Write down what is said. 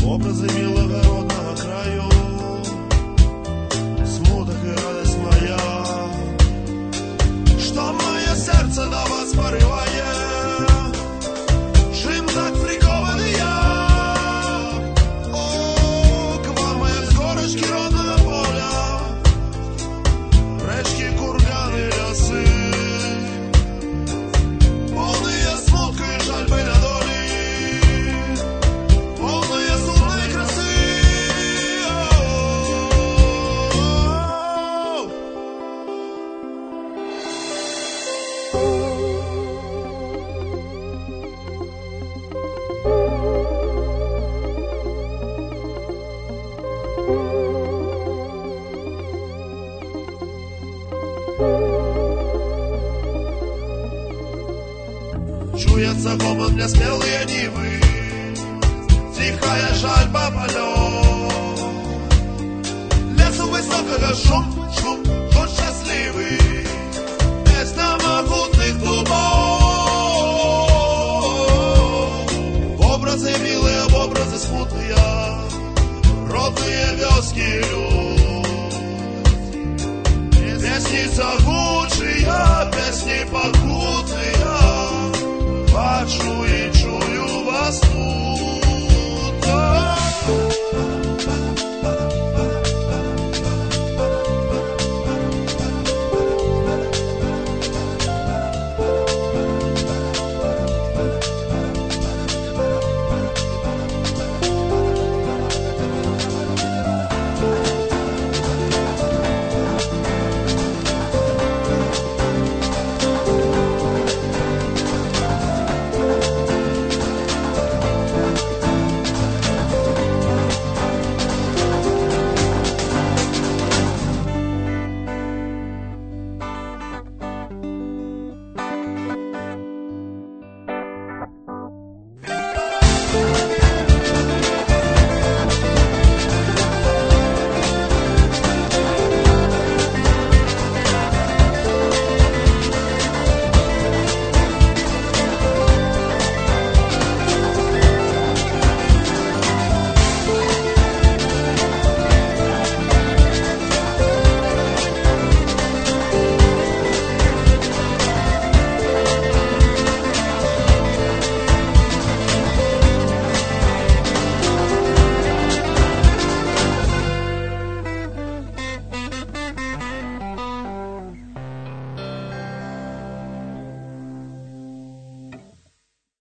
образы милого родного краю, смуток и радость моя, что мое сердце до вас порывает, чим так прикованный я. О, к вам моя с горочки родного поля, речки, курганы, лесы, полные смутка и жальбы на доли, полные сумной красы. Чуется гомон для смелые нивы, тихая жальба полет, лесу высокого шум, шум, тот счастливый, песня могутных дубов.